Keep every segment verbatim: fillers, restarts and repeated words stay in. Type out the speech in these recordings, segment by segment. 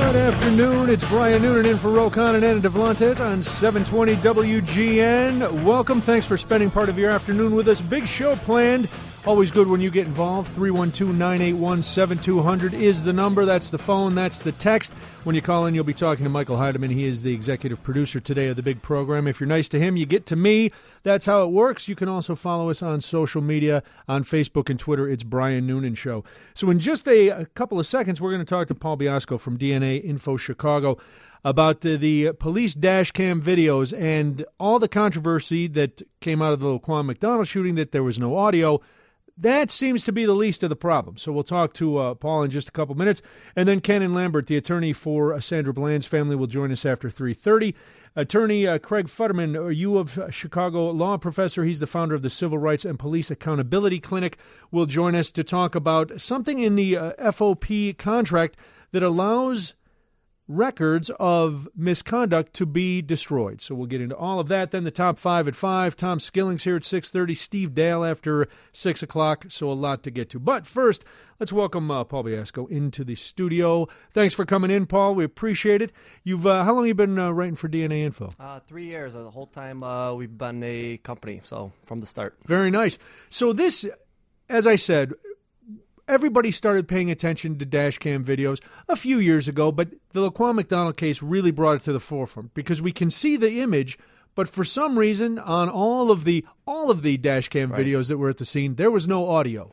Good afternoon. It's Brian Noonan in for Rocon and Anna Devlantes on seven twenty W G N. Welcome. Thanks for spending part of your afternoon with us. Big show planned. Always good when you get involved. three one two, nine eight one, seven two zero zero is the number. That's the phone. That's the text. When you call in, you'll be talking to Michael Heidemann. He is the executive producer today of the big program. If you're nice to him, you get to me. That's how it works. You can also follow us on social media, on Facebook and Twitter. It's Brian Noonan Show. So in just a, a couple of seconds, we're going to talk to Paul Biasco from D N A Info Chicago about the, the police dash cam videos and all the controversy that came out of the Laquan McDonald shooting, that there was no audio. That seems to be the least of the problem. So we'll talk to uh, Paul in just a couple minutes. And then Ken and Lambert, the attorney for uh, Sandra Bland's family, will join us after three thirty. Attorney uh, Craig Futterman, are you of Chicago law professor? He's the founder of the Civil Rights and Police Accountability Clinic. Will join us to talk about something in the uh, F O P contract that allows records of misconduct to be destroyed. So we'll get into all of that. Then the top five at five. Tom Skilling's here at six thirty. Steve Dale after six o'clock. So a lot to get to. But first, let's welcome uh, Paul Biasco into the studio. Thanks for coming in, Paul. We appreciate it. You've uh, how long have you been uh, writing for D N A Info? Uh, three years. The whole time uh, we've been a company, so from the start. Very nice. So this, as I said, everybody started paying attention to dash cam videos a few years ago, but the Laquan McDonald case really brought it to the forefront because we can see the image, but for some reason on all of the all of the dash cam right. videos that were at the scene, there was no audio.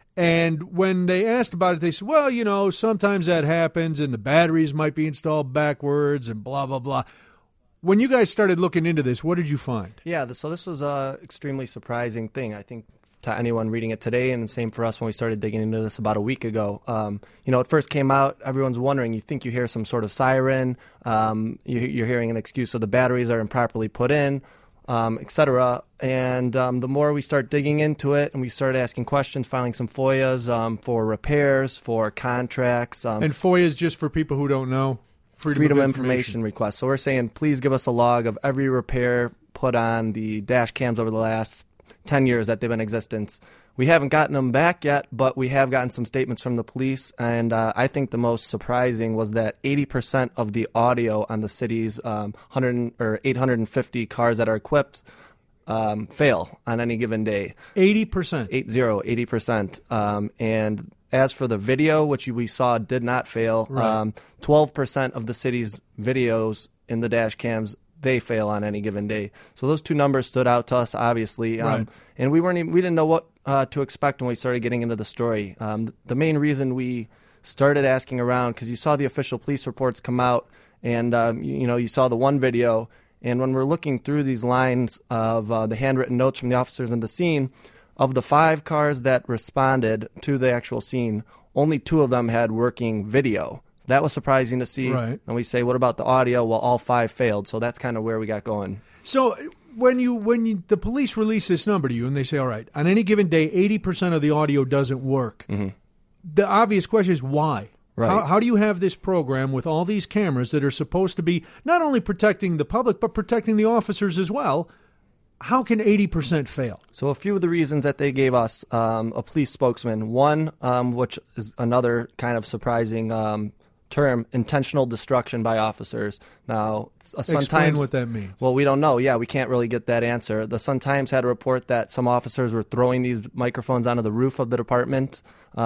And when they asked about it, they said, well, you know, sometimes that happens and the batteries might be installed backwards and blah, blah, blah. When you guys started looking into this, what did you find? Yeah, so this was an extremely surprising thing, I think, to anyone reading it today, and the same for us when we started digging into this about a week ago. Um, you know, it first came out, everyone's wondering, you think you hear some sort of siren, um, you, you're hearing an excuse so the batteries are improperly put in, um, et cetera. And um, the more we start digging into it and we start asking questions, filing some F O I As um, for repairs, for contracts. Um, and F O I A is just for people who don't know? Freedom, Freedom of of information. information request. So we're saying, please give us a log of every repair put on the dash cams over the last ten years that they've been in existence. We haven't gotten them back yet, but we have gotten some statements from the police, and uh, I think the most surprising was that eighty percent of the audio on the city's um, one hundred or eight hundred fifty cars that are equipped um, fail on any given day. eighty percent? Eight zero, eighty percent. Um, and as for the video, which we saw did not fail, right. um, twelve percent of the city's videos in the dash cams, they fail on any given day. So those two numbers stood out to us, obviously, um, right. and we weren't even, we didn't know what uh, to expect when we started getting into the story. Um, the main reason we started asking around, because you saw the official police reports come out, and um, you, you know you saw the one video, and when we're looking through these lines of uh, the handwritten notes from the officers in the scene, of the five cars that responded to the actual scene, only two of them had working video. That was surprising to see. Right. And we say, what about the audio? Well, all five failed. So that's kind of where we got going. So when you when you, the police release this number to you and they say, all right, on any given day, eighty percent of the audio doesn't work, mm-hmm. the obvious question is why? Right. How, how do you have this program with all these cameras that are supposed to be not only protecting the public, but protecting the officers as well? How can eighty percent fail? So a few of the reasons that they gave us, um, a police spokesman, one, um, which is another kind of surprising um term, intentional destruction by officers. Now, uh, sometimes, explain what that means. Well, we don't know. Yeah, we can't really get that answer. The Sun-Times had a report that some officers were throwing these microphones onto the roof of the department.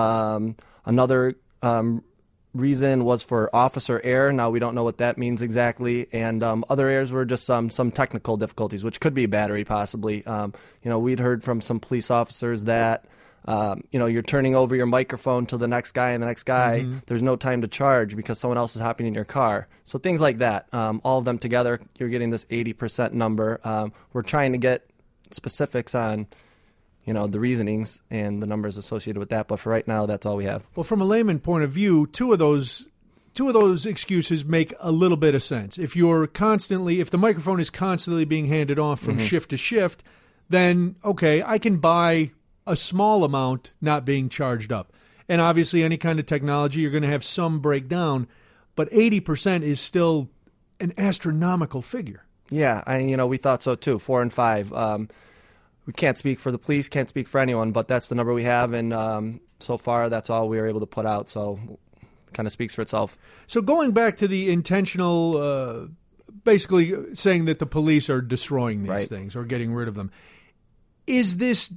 Um, another um, reason was for officer error. Now, we don't know what that means exactly. And um, other errors were just some some technical difficulties, which could be battery possibly. Um, you know, we'd heard from some police officers that Um, you know, you're turning over your microphone to the next guy and the next guy. Mm-hmm. There's no time to charge because someone else is hopping in your car. So things like that, um, all of them together, you're getting this eighty percent number. Um, we're trying to get specifics on, you know, the reasonings and the numbers associated with that. But for right now, that's all we have. Well, from a layman point of view, two of those two of those excuses make a little bit of sense. If you're constantly, if the microphone is constantly being handed off from mm-hmm. shift to shift, then, okay, I can buy a small amount not being charged up. And obviously any kind of technology, you're going to have some breakdown, but eighty percent is still an astronomical figure. Yeah, I, you know, we thought so too, four and five. Um, we can't speak for the police, can't speak for anyone, but that's the number we have, and um, so far that's all we were able to put out, so kind of speaks for itself. So going back to the intentional, uh, basically saying that the police are destroying these Right. things or getting rid of them, is this,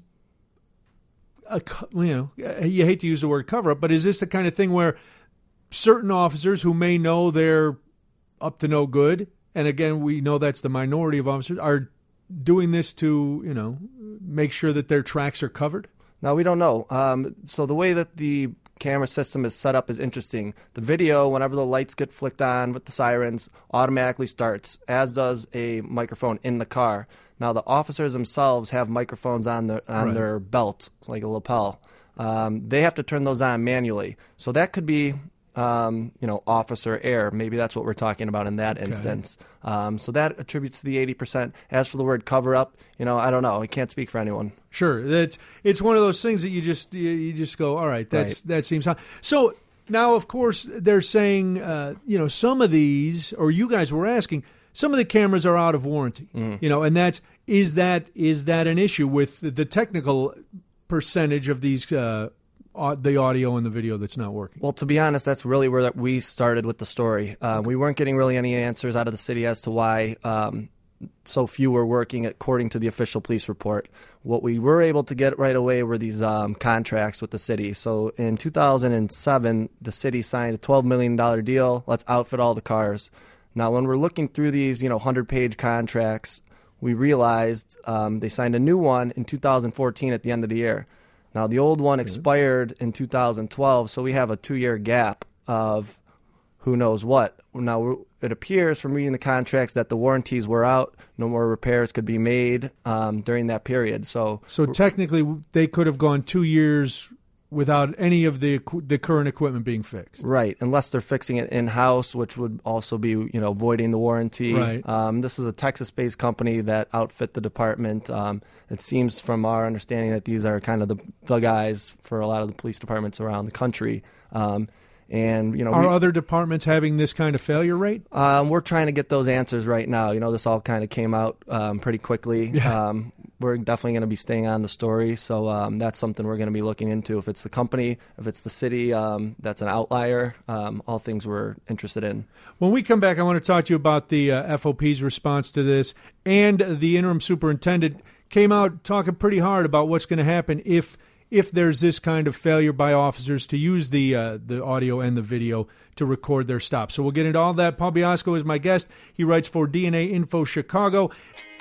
a, you know, you hate to use the word cover up, but is this the kind of thing where certain officers who may know they're up to no good, and again, we know that's the minority of officers, are doing this to, you know, make sure that their tracks are covered? Now, we don't know. Um, so the way that the camera system is set up is interesting. The video, whenever the lights get flicked on with the sirens, automatically starts, as does a microphone in the car. Now, the officers themselves have microphones on their, on Right. their belt, like a lapel. Um, they have to turn those on manually. So that could be, um, you know, officer error. Maybe that's what we're talking about in that instance. Um, so that attributes to the eighty percent. As for the word cover up, you know, I don't know. I can't speak for anyone. Sure, that's it's one of those things that you just you, you just go, all right, that's Right. that seems high. So now, of course, they're saying, uh, you know, some of these, or you guys were asking, some of the cameras are out of warranty. Mm-hmm. You know, and that's is that is that an issue with the technical percentage of these, uh, au- the audio and the video that's not working? Well, to be honest, that's really where that we started with the story. Uh, we weren't getting really any answers out of the city as to why um, so few were working according to the official police report. What we were able to get right away were these um, contracts with the city. So in two thousand seven, the city signed a twelve million dollars deal. Let's outfit all the cars. Now, when we're looking through these, you know, hundred-page contracts, we realized um, they signed a new one in two thousand fourteen at the end of the year. Now, the old one expired in two thousand twelve, so we have a two-year gap of who knows what. Now, it appears from reading the contracts that the warranties were out. No more repairs could be made um, during that period. So, So technically, they could have gone two years without any of the equ- the current equipment being fixed. right, unless they're fixing it in-house, which would also be, you know, voiding the warranty. Right. Um, this is a Texas-based company that outfit the department. Um, it seems from our understanding that these are kind of the, the guys for a lot of the police departments around the country. Um, and, you know, Are we, other departments having this kind of failure rate? um, we're trying to get those answers right now. You know, this all kind of came out um, pretty quickly. Yeah. Um, we're definitely going to be staying on the story, so um, that's something we're going to be looking into. If it's the company, if it's the city, um, that's an outlier. Um, all things we're interested in. When we come back, I want to talk to you about the uh, F O P's response to this, and the interim superintendent came out talking pretty hard about what's going to happen if if there's this kind of failure by officers to use the uh, the audio and the video to record their stops. So we'll get into all that. Paul Biasco is my guest. He writes for D N A Info Chicago.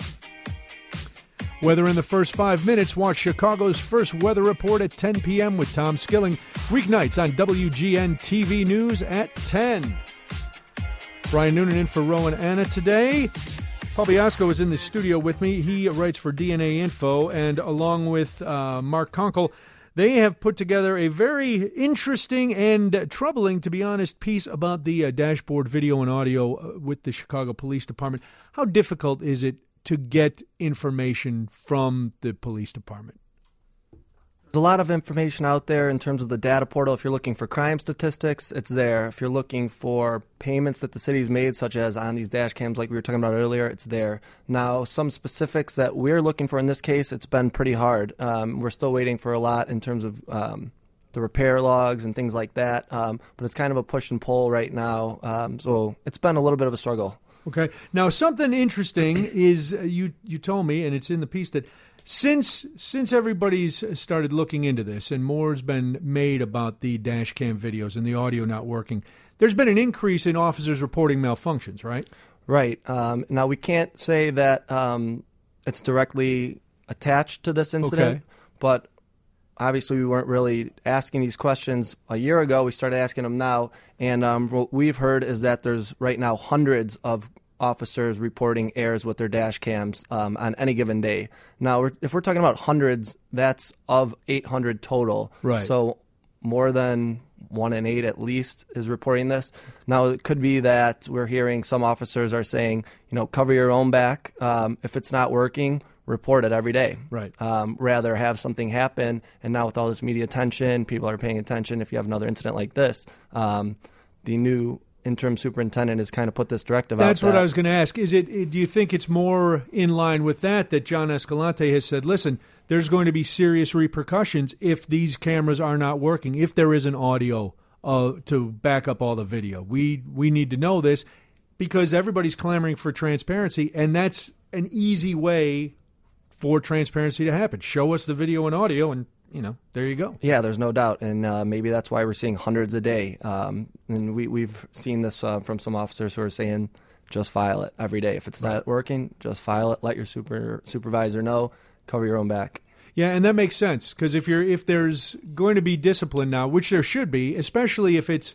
Weather in the first five minutes. Watch Chicago's first weather report at ten p.m. with Tom Skilling. Weeknights on W G N T V News at ten. Brian Noonan in for Rowan Anna today. Paul Biasco is in the studio with me. He writes for D N A Info, and along with uh, Mark Kunkel, they have put together a very interesting and troubling, to be honest, piece about the uh, dashboard video and audio uh, with the Chicago Police Department. How difficult is it to get information from the police department? There's a lot of information out there in terms of the data portal. If you're looking for crime statistics, it's there. If you're looking for payments that the city's made, such as on these dash cams like we were talking about earlier, it's there. Now, some specifics that we're looking for in this case, it's been pretty hard. Um, we're still waiting for a lot in terms of um, the repair logs and things like that, um, but it's kind of a push and pull right now. Um, so it's been a little bit of a struggle. Okay. Now, something interesting is uh, you you told me, and it's in the piece, that since since everybody's started looking into this and more's been made about the dash cam videos and the audio not working, there's been an increase in officers reporting malfunctions, right? Right. Um, now, we can't say that um, it's directly attached to this incident, Okay. but obviously we weren't really asking these questions a year ago. We started asking them now, and um, what we've heard is that there's right now hundreds of officers reporting errors with their dash cams um, on any given day. Now, we're, if we're talking about hundreds, that's of eight hundred total. Right. So more than one in eight at least is reporting this. Now, it could be that we're hearing some officers are saying, you know, cover your own back. Um, if it's not working, report it every day. Right. Um, rather have something happen, and now with all this media attention, people are paying attention. If you have another incident like this, um, the new interim superintendent has kind of put this directive out. That's what that- I was going to ask. Is it? Do you think it's more in line with that that John Escalante has said, listen, there's going to be serious repercussions if these cameras are not working, if there is an audio uh, to back up all the video. We we need to know this because everybody's clamoring for transparency, and that's an easy way for transparency to happen. Show us the video and audio, and you know, there you go. Yeah, there's no doubt, and uh, maybe that's why we're seeing hundreds a day. Um, and we we've seen this uh, from some officers who are saying, just file it every day. If it's not working, just file it. Let your super supervisor know. Cover your own back. Yeah, and that makes sense because if you're if there's going to be discipline now, which there should be, especially if it's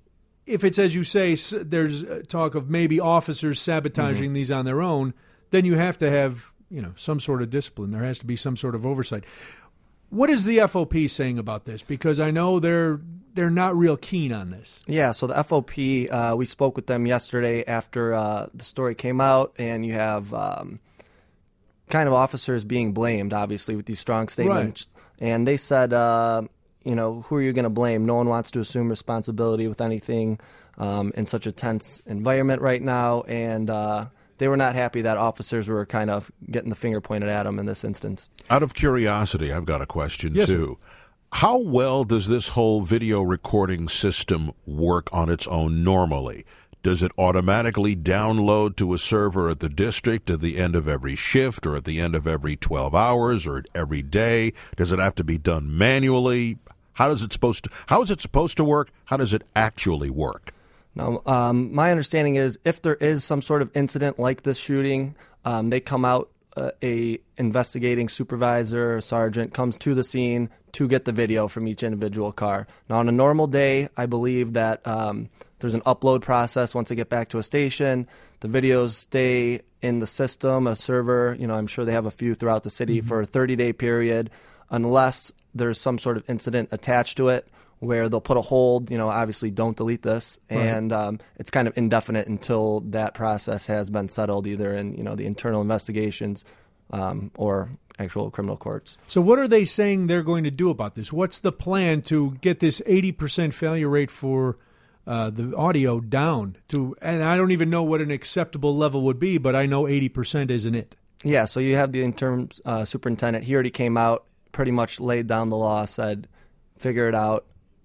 if it's as you say, there's talk of maybe officers sabotaging mm-hmm. these on their own, then you have to have you know some sort of discipline. There has to be some sort of oversight. What is the F O P saying about this? Because I know they're they're not real keen on this. Yeah, so the F O P, uh, we spoke with them yesterday after uh, the story came out, and you have um, kind of officers being blamed, obviously, with these strong statements. Right. And they said, uh, you know, who are you going to blame? No one wants to assume responsibility with anything um, in such a tense environment right now, and uh, they were not happy that officers were kind of getting the finger pointed at them in this instance. Out of curiosity, I've got a question, yes, too. Sir. How well does this whole video recording system work on its own normally? Does it automatically download to a server at the district at the end of every shift or at the end of every twelve hours or every day? Does it have to be done manually? How is it supposed to, how is it supposed to work? How does it actually work? Now, um, my understanding is if there is some sort of incident like this shooting, um, they come out, uh, a investigating supervisor or sergeant comes to the scene to get the video from each individual car. Now, on a normal day, I believe that um, there's an upload process once they get back to a station. The videos stay in the system, a server. You know, I'm sure they have a few throughout the city mm-hmm. for a thirty-day period, unless there's some sort of incident attached to it, where they'll put a hold, you know, obviously don't delete this, right. and um, it's kind of indefinite until that process has been settled, either in, you know, the internal investigations um, or actual criminal courts. So what are they saying they're going to do about this? What's the plan to get this eighty percent failure rate for uh, the audio down to, and I don't even know what an acceptable level would be, but I know eighty percent isn't it. Yeah, so you have the interim uh, superintendent. He already came out, pretty much laid down the law, said, figure it out.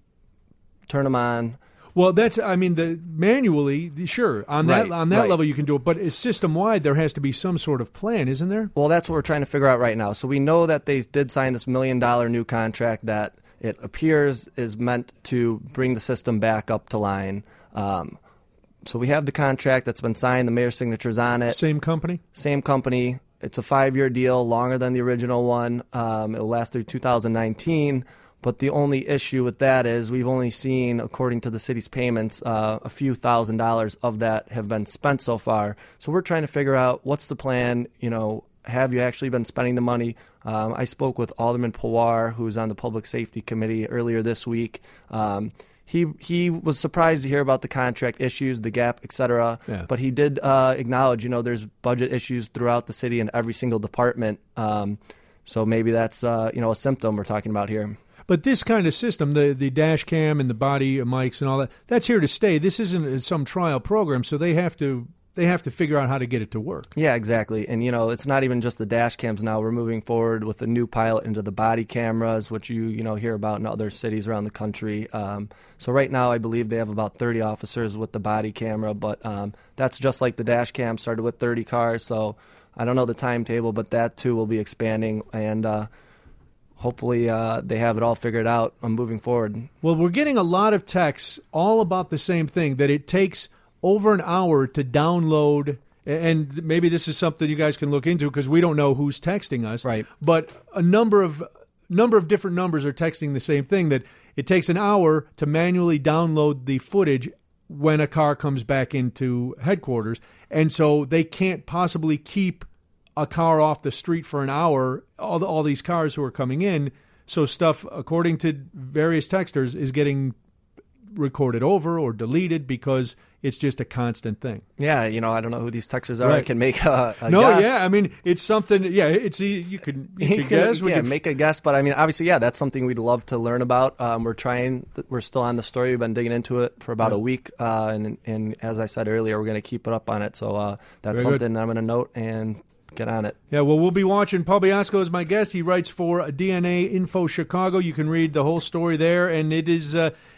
Turn them on. Well, that's, I mean, the manually, sure, on that right, on that right. level you can do it, but system-wide there has to be some sort of plan, isn't there? Well, that's what we're trying to figure out right now. So we know that they did sign this million-dollar new contract that it appears is meant to bring the system back up to line. Um, so we have the contract that's been signed, the mayor's signature's on it. Same company? Same company. It's a five-year deal, longer than the original one. Um, it will last through two thousand nineteen. But the only issue with that is we've only seen, according to the city's payments, uh, a few thousand dollars of that have been spent so far. So we're trying to figure out what's the plan. You know, have you actually been spending the money? Um, I spoke with Alderman Pawar, who's on the Public Safety Committee, earlier this week. Um, he he was surprised to hear about the contract issues, the gap, et cetera. Yeah. But he did uh, acknowledge, you know, there's budget issues throughout the city in every single department. Um, so maybe that's uh, you know a symptom we're talking about here. But this kind of system, the, the dash cam and the body mics and all that, that's here to stay. This isn't some trial program, so they have to they have to figure out how to get it to work. Yeah, exactly. And, you know, it's not even just the dash cams now. We're moving forward with a new pilot into the body cameras, which you, you know, hear about in other cities around the country. Um, so right now I believe they have about thirty officers with the body camera, but um, that's just like the dash cam started with thirty cars. So I don't know the timetable, but that, too, will be expanding. And uh hopefully uh, they have it all figured out on moving forward. Well, we're getting a lot of texts all about the same thing, that it takes over an hour to download, and maybe this is something you guys can look into because we don't know who's texting us. Right. But a number of number of different numbers are texting the same thing, that it takes an hour to manually download the footage when a car comes back into headquarters. And so they can't possibly keep a car off the street for an hour, all the, all these cars who are coming in. So stuff, according to various texters, is getting recorded over or deleted because it's just a constant thing. Yeah, you know, I don't know who these texters are. Right. I can make a, a no, guess. No, yeah, I mean, it's something, yeah, it's you could, you could guess. We yeah, could make a guess, but I mean, obviously, yeah, that's something we'd love to learn about. Um, we're trying, we're still on the story. We've been digging into it for about right. a week, uh, and, and as I said earlier, we're going to keep it up on it. So uh, that's Very something good. I'm going to note and get on it. Yeah, well, we'll be watching. Paul Biasco is my guest. He writes for D N A Info Chicago. You can read the whole story there, and it is uh,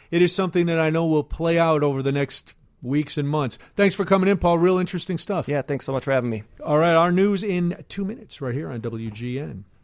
it is something that I know will play out over the next weeks and months. Thanks for coming in, Paul. Real interesting stuff. Yeah, thanks so much for having me. All right, our news in two minutes right here on W G N.